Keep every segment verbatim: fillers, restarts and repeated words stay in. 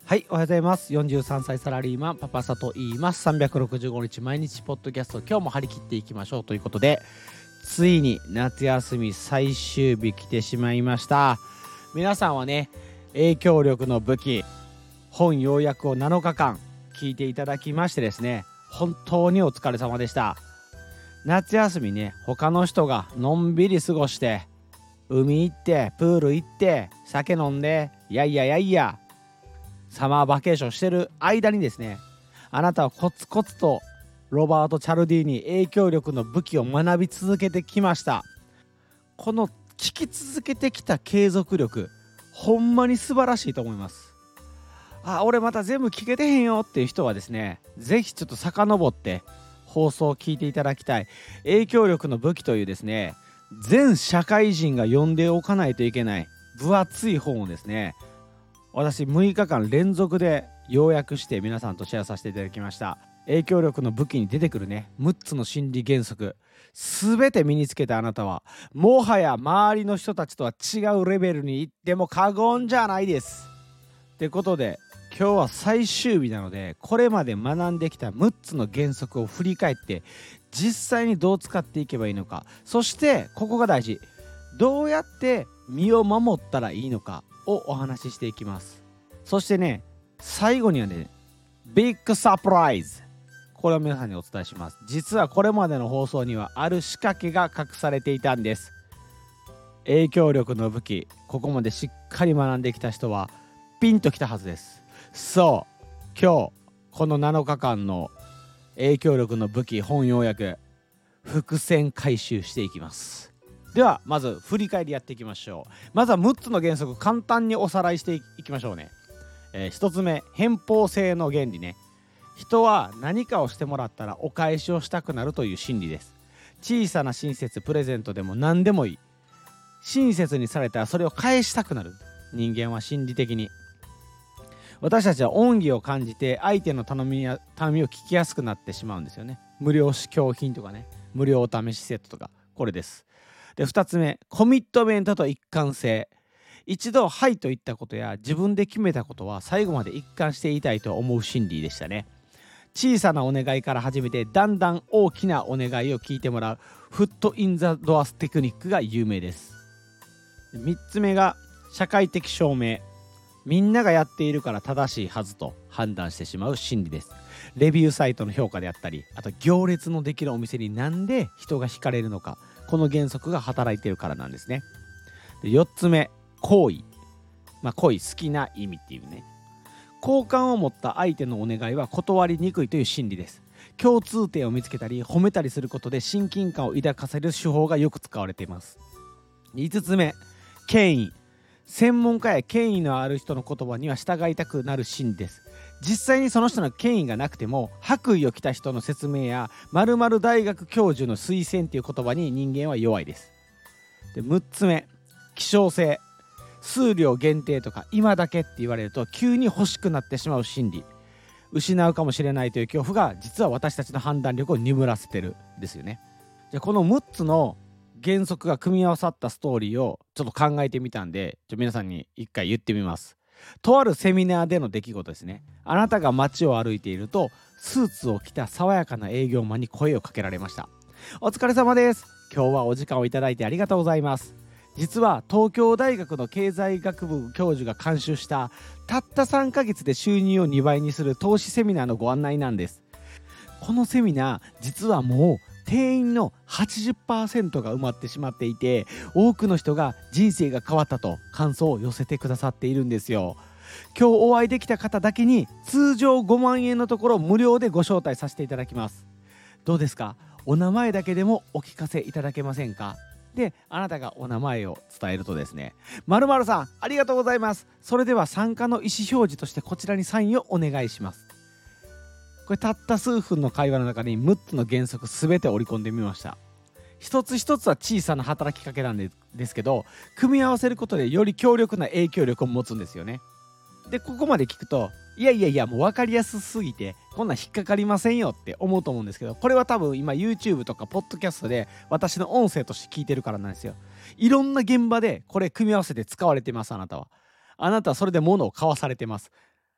はい、おはようございます。よんじゅうさんさいサラリーマンパパサと言います。さんびゃくろくじゅうごにち毎日ポッドキャスト、今日も張り切っていきましょうということで、ついに夏休み最終日来てしまいました。皆さんはね、影響力の武器本要約をなのかかん聞いていただきましてですね、本当にお疲れ様でした。夏休みね、他の人がのんびり過ごして海行ってプール行って酒飲んでいやいやいやいやサマーバケーションしてる間にですね、あなたはコツコツとロバート・チャルディーニ影響力の武器を学び続けてきました。この聞き続けてきた継続力、ほんまに素晴らしいと思います。あ、俺また全部聞けてへんよっていう人はですね、ぜひちょっと遡って放送を聞いていただきたい。影響力の武器というですね、全社会人が読んでおかないといけない分厚い本をですね、私むいかかん連続で要約して皆さんとシェアさせていただきました。影響力の武器に出てくるねむっつの心理原則、すべて身につけたあなたはもはや周りの人たちとは違うレベルに行っても過言じゃないです。ってことで今日は最終日なので、これまで学んできたむっつの原則を振り返って実際にどう使っていけばいいのか、そしてここが大事、どうやって身を守ったらいいのかをお話ししていきます。そしてね、最後にはね、ビッグサプライズ、これを皆さんにお伝えします。実はこれまでの放送にはある仕掛けが隠されていたんです。影響力の武器、ここまでしっかり学んできた人はピンときたはずです。そう、今日このなのかかんの影響力の武器本要約、伏線回収していきます。ではまず振り返りやっていきましょう。まずはむっつの原則、簡単におさらいしていきましょうね。えー、ひとつめ、偏方性の原理ね。人は何かをしてもらったらお返しをしたくなるという心理です。小さな親切プレゼントでも何でもいい、親切にされたらそれを返したくなる。人間は心理的に、私たちは恩義を感じて相手の頼みや頼みを聞きやすくなってしまうんですよね。無料試供品とかね、無料お試しセットとか、これです。でふたつめ、コミットメントと一貫性。一度はいと言ったことや自分で決めたことは最後まで一貫していたいと思う心理でしたね。小さなお願いから始めてだんだん大きなお願いを聞いてもらうフットインザドアステクニックが有名です。みっつめが社会的証明。みんながやっているから正しいはずと判断してしまう心理です。レビューサイトの評価であったり、あと行列のできるお店になんで人が惹かれるのか、この原則が働いているからなんですね。でよっつめ、好意。まあ恋、好きな意味っていうね、好感を持った相手のお願いは断りにくいという心理です。共通点を見つけたり褒めたりすることで親近感を抱かせる手法がよく使われています。いつつめ、権威。専門家や権威のある人の言葉には従いたくなる心理です。実際にその人の権威がなくても白衣を着た人の説明や〇〇大学教授の推薦という言葉に人間は弱いです。でむっつめ、希少性。数量限定とか今だけって言われると急に欲しくなってしまう心理、失うかもしれないという恐怖が実は私たちの判断力を鈍らせてるんですよね。じゃあこのむっつの原則が組み合わさったストーリーをちょっと考えてみたんで、ちょ皆さんに一回言ってみます。とあるセミナーでの出来事ですね。あなたが街を歩いているとスーツを着た爽やかな営業マンに声をかけられました。お疲れ様です、今日はお時間をいただいてありがとうございます。実は東京大学の経済学部教授が監修したたったさんかげつで収入をにばいにする投資セミナーのご案内なんです。このセミナー実はもう定員の はちじゅっパーセント が埋まってしまっていて、多くの人が人生が変わったと感想を寄せてくださっているんですよ。今日お会いできた方だけに通常ごまんえんのところ無料でご招待させていただきます。どうですか、お名前だけでもお聞かせいただけませんか。であなたがお名前を伝えるとですね、〇〇さんありがとうございます、それでは参加の意思表示としてこちらにサインをお願いします。これたった数分の会話の中にむっつの原則すべて織り込んでみました。一つ一つは小さな働きかけなんでですけど、組み合わせることでより強力な影響力を持つんですよね。でここまで聞くといやいやいやもう分かりやすすぎてこんなん引っかかりませんよって思うと思うんですけど、これは多分今 YouTube とかポッドキャストで私の音声として聞いてるからなんですよ。いろんな現場でこれ組み合わせて使われてます。あなたはあなたはそれで物を買わされてます。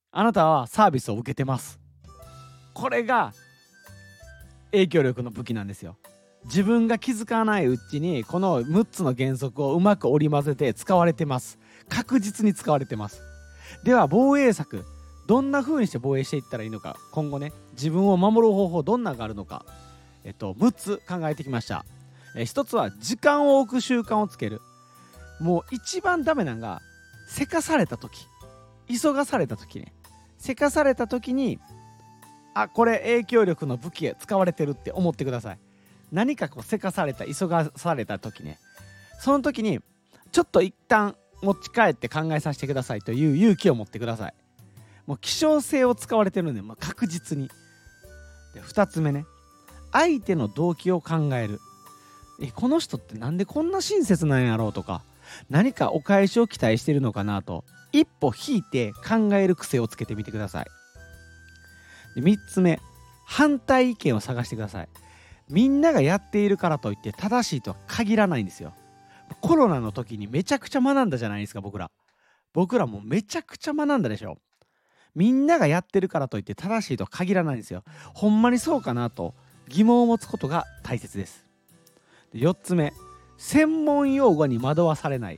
あなたはサービスを受けてます。これが影響力の武器なんですよ。自分が気づかないうちにこのむっつの原則をうまく織り交ぜて使われてます。確実に使われてます。では防衛策、どんな風にして防衛していったらいいのか、今後ね自分を守る方法どんなのがあるのか、えっとむっつ考えてきました。えひとつは時間を置く習慣をつける。もう一番ダメなのがせかされた時、急がされた時ね、せかされた時にあ、これ影響力の武器へ使われてるって思ってください。何かこうせかされた、急がされた時ね、その時にちょっと一旦持ち帰って考えさせてくださいという勇気を持ってください。もう希少性を使われてるんで、まあ、確実に。でふたつめね、相手の動機を考える。えこの人ってなんでこんな親切なんやろうとか、何かお返しを期待してるのかなと一歩引いて考える癖をつけてみてください。でみっつめ、反対意見を探してください。みんながやっているからといって正しいとは限らないんですよ。コロナの時にめちゃくちゃ学んだじゃないですか。僕ら僕らもめちゃくちゃ学んだでしょ。みんながやってるからといって正しいとは限らないんですよ。ほんまにそうかなと疑問を持つことが大切です。でよっつめ、専門用語に惑わされない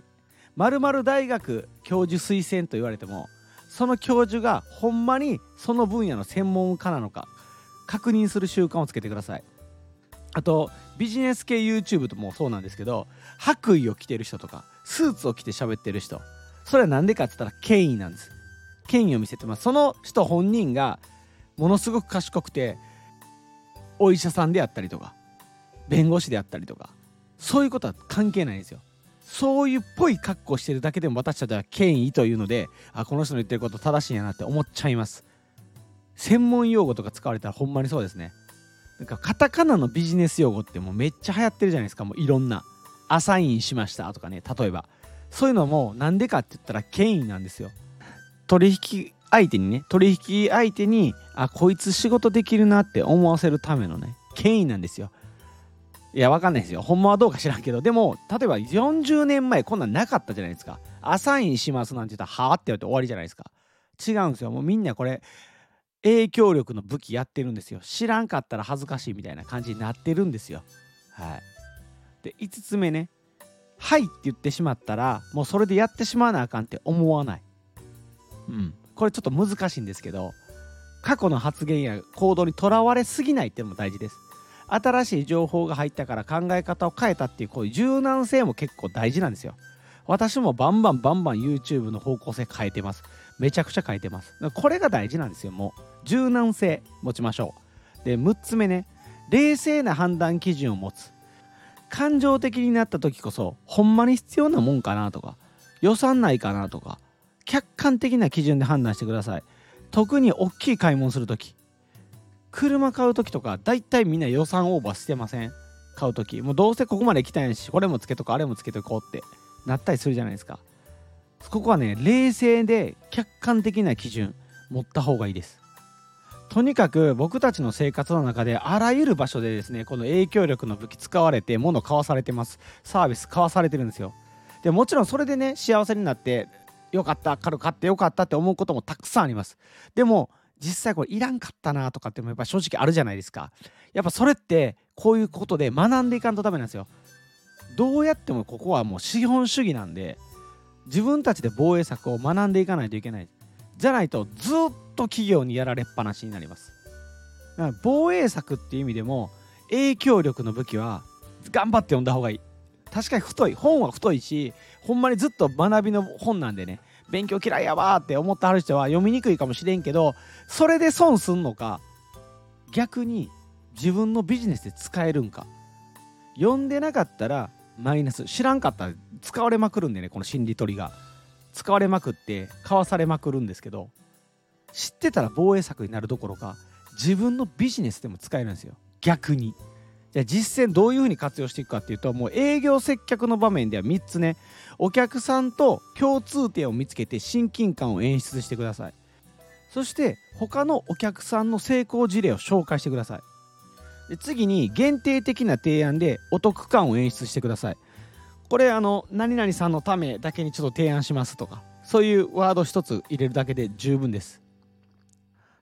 。〇〇大学教授推薦と言われても、その教授がほんまにその分野の専門家なのか確認する習慣をつけてください。あとビジネス系 YouTube ともそうなんですけど、白衣を着てる人とかスーツを着て喋ってる人、それは何でかって言ったら権威なんです。権威を見せてます。その人本人がものすごく賢くて、お医者さんであったりとか弁護士であったりとか、そういうことは関係ないんですよ。そういうっぽい格好してるだけでも私たちは権威というので、あ、この人の言ってること正しいんやなって思っちゃいます。専門用語とか使われたらほんまにそうですね。なんかカタカナのビジネス用語ってもうめっちゃ流行ってるじゃないですか。もういろんなアサインしましたとかね、例えばそういうのもなんでかって言ったら権威なんですよ。取引相手にね、取引相手にあ、こいつ仕事できるなって思わせるためのね権威なんですよ。いや、わかんないですよ。ほんまはどうか知らんけど、でも例えばよんじゅうねんまえこんなんなかったじゃないですか。アサインしますなんて言ったらはあって言われて終わりじゃないですか。違うんですよ。もうみんなこれ影響力の武器やってるんですよ。知らんかったら恥ずかしいみたいな感じになってるんですよ。はい。でいつつめね、はいって言ってしまったらもうそれでやってしまわなあかんって思わない。うん。これちょっと難しいんですけど、過去の発言や行動にとらわれすぎないっていうのも大事です。新しい情報が入ったから考え方を変えたっていうこういう柔軟性も結構大事なんですよ。私もバンバンバンバン YouTube の方向性変えてます。めちゃくちゃ変えてます。これが大事なんですよ。もう柔軟性持ちましょう。でむっつめね、冷静な判断基準を持つ。感情的になった時こそほんまに必要なもんかなとか、予算ないかなとか、客観的な基準で判断してください。特に大きい買い物する時、車買う時とかだいたいみんな予算オーバーしてません？買う時もうどうせここまで来たんやし、これもつけとこうあれもつけとこうってなったりするじゃないですか。ここはね、冷静で客観的な基準持った方がいいです。とにかく僕たちの生活の中であらゆる場所でですね、この影響力の武器使われて物買わされてます。サービス買わされてるんですよ。でもちろんそれでね幸せになってよかった、軽く買ってよかったって思うこともたくさんあります。でも実際これいらんかったなとかってもやっぱ正直あるじゃないですか。やっぱそれってこういうことで学んでいかんとダメなんですよ。どうやってもここはもう資本主義なんで、自分たちで防衛策を学んでいかないといけない。じゃないとずっと企業にやられっぱなしになります。だから防衛策っていう意味でも影響力の武器は頑張って読んだ方がいい。確かに太い本は太いし、ほんまにずっと学びの本なんでね、勉強嫌いやわーって思ってはる人は読みにくいかもしれんけど、それで損すんのか、逆に自分のビジネスで使えるんか。読んでなかったらマイナス、知らんかったら使われまくるんでね、この心理取りが使われまくって買わされまくるんですけど、知ってたら防衛策になるどころか自分のビジネスでも使えるんですよ。逆にじゃあ実践どういうふうに活用していくかっていうと、もう営業接客の場面ではみっつね、お客さんと共通点を見つけて親近感を演出してください。そして他のお客さんの成功事例を紹介してください。で次に限定的な提案でお得感を演出してください。これあの何々さんのためだけにちょっと提案しますとか、そういうワード一つ入れるだけで十分です。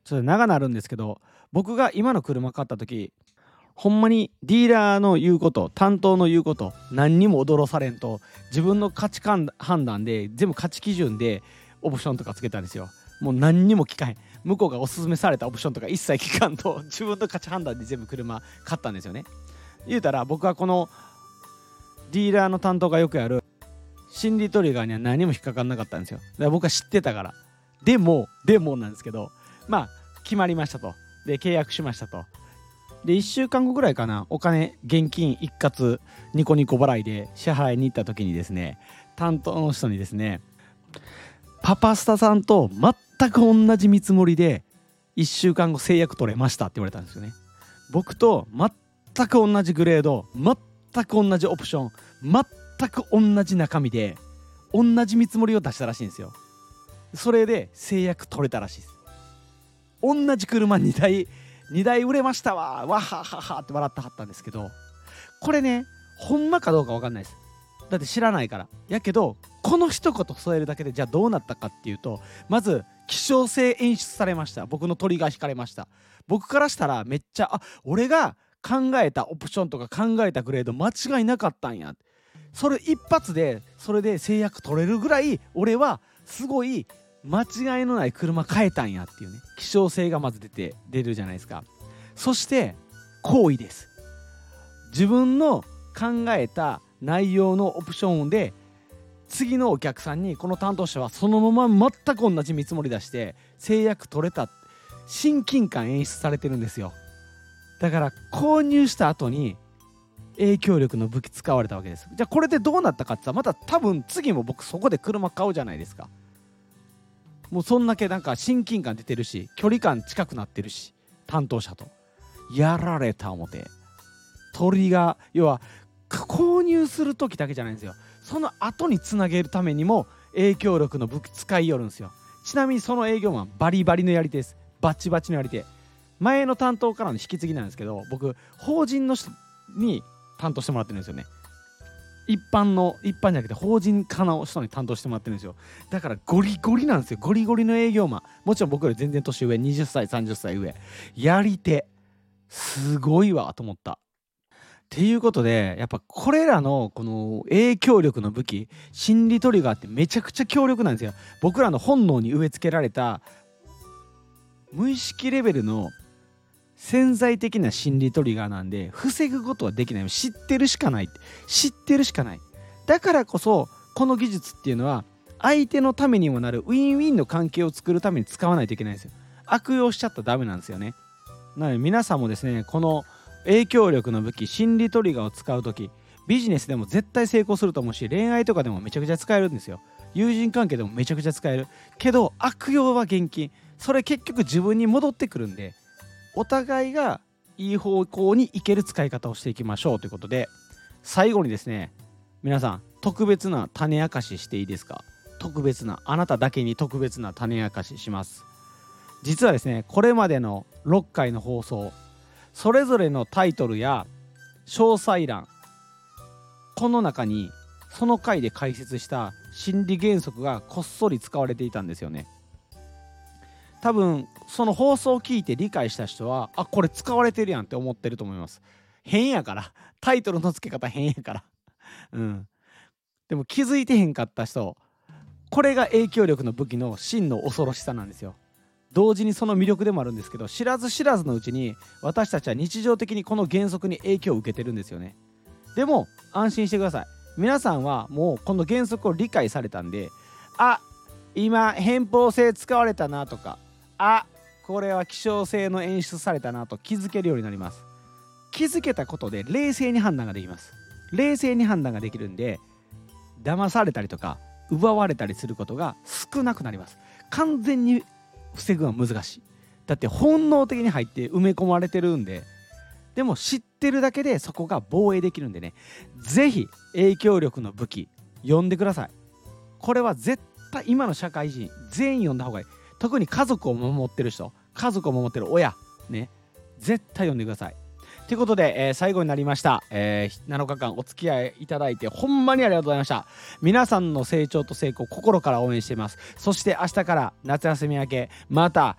ちょっと長なるんですけど、僕が今の車買った時ほんまにディーラーの言うこと担当の言うこと何にも驚されんと、自分の価値観判断で全部価値基準でオプションとかつけたんですよ。もう何にも聞かへん、向こうがおすすめされたオプションとか一切聞かんと自分の価値判断で全部車買ったんですよね。言うたら僕はこのディーラーの担当がよくやる心理トリガーには何も引っかかんなかったんですよ。だから僕は知ってたから。でもでもなんですけど、まあ決まりましたと。で契約しましたと。でいっしゅうかんごぐらいかな、お金現金一括ニコニコ払いで支払いに行った時にですね、担当の人にですね、パパスタさんと全く同じ見積もりでいっしゅうかんご制約取れましたって言われたんですよね。僕と全く同じグレード、全く同じオプション、全く同じ中身で同じ見積もりを出したらしいんですよ。それで制約取れたらしいです。同じ車にだいにだい売れましたわわはははって笑ってはったんですけど、これねほんまかどうか分かんないです。だって知らないから。やけどこの一言添えるだけでじゃあどうなったかっていうと、まず希少性演出されました。僕のトリガー引かれました。僕からしたらめっちゃ、あ、俺が考えたオプションとか考えたグレード間違いなかったんや、それ一発でそれで制約取れるぐらい俺はすごい間違いのない車買えたんやっていうね、希少性がまず出て出るじゃないですか。そして好意です。自分の考えた内容のオプションで次のお客さんにこの担当者はそのまま全く同じ見積もり出して制約取れた、親近感演出されてるんですよ。だから購入した後に影響力の武器使われたわけです。じゃあこれでどうなったかって言ったら、また多分次も僕そこで車買うじゃないですか。もうそんだけなんか親近感出てるし距離感近くなってるし、担当者とやられた思て、鳥が要は購入する時だけじゃないんですよ、その後につなげるためにも影響力の武器使いよるんですよ。ちなみにその営業マンバリバリのやり手です。バチバチのやり手。前の担当からの引き継ぎなんですけど、僕法人の人に担当してもらってるんですよね。一般の一般じゃなくて法人化の人に担当してもらってるんですよ。だからゴリゴリなんですよ。ゴリゴリの営業マン。もちろん僕より全然年上、にじゅっさいさんじゅっさい上、やり手すごいわと思った。っていうことでやっぱこれらのこの影響力の武器、心理トリガーってめちゃくちゃ強力なんですよ。僕らの本能に植え付けられた無意識レベルの潜在的な心理トリガーなんで、防ぐことはできない。知ってるしかない。知ってるしかない。だからこそこの技術っていうのは相手のためにもなるウィンウィンの関係を作るために使わないといけないんですよ。悪用しちゃったらダメなんですよね。なので皆さんもですね、この影響力の武器心理トリガーを使うとき、ビジネスでも絶対成功すると思うし、恋愛とかでもめちゃくちゃ使えるんですよ。友人関係でもめちゃくちゃ使えるけど、悪用は厳禁。それ結局自分に戻ってくるんで、お互いがいい方向に行ける使い方をしていきましょうということで、最後にですね、皆さん特別な種明かししていいですか。特別な、あなただけに特別な種明かしします。実はですね、これまでのろっかいの放送、それぞれのタイトルや詳細欄、この中にその回で解説した心理原則がこっそり使われていたんですよね。多分その放送を聞いて理解した人は、あ、これ使われてるやんって思ってると思います。変やから、タイトルの付け方変やからうんでも気づいてへんかった人、これが影響力の武器の真の恐ろしさなんですよ。同時にその魅力でもあるんですけど、知らず知らずのうちに私たちは日常的にこの原則に影響を受けてるんですよね。でも安心してください。皆さんはもうこの原則を理解されたんで、あ、今偏方性使われたなとか、あ、これは希少性の演出されたなと気づけるようになります。気づけたことで冷静に判断ができます。冷静に判断ができるんで、騙されたりとか奪われたりすることが少なくなります。完全に防ぐのは難しい。だって本能的に入って埋め込まれてるんで。でも知ってるだけでそこが防衛できるんでね、ぜひ影響力の武器読んでください。これは絶対今の社会人全員読んだ方がいい。特に家族を守ってる人、家族を守ってる親ね、絶対読んでください。ということで、えー、最後になりました、えー、なのかかんお付き合いいただいてほんまにありがとうございました。皆さんの成長と成功心から応援しています。そして明日から夏休み明けまた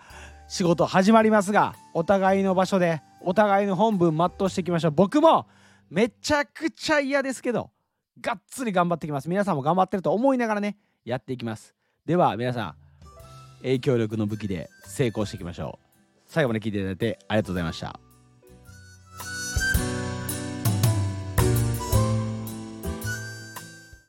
仕事始まりますが、お互いの場所でお互いの本分全うしていきましょう。僕もめちゃくちゃ嫌ですけどがっつり頑張ってきます。皆さんも頑張ってると思いながらねやっていきます。では皆さん、影響力の武器で成功していきましょう。最後まで聞いていただいてありがとうございました。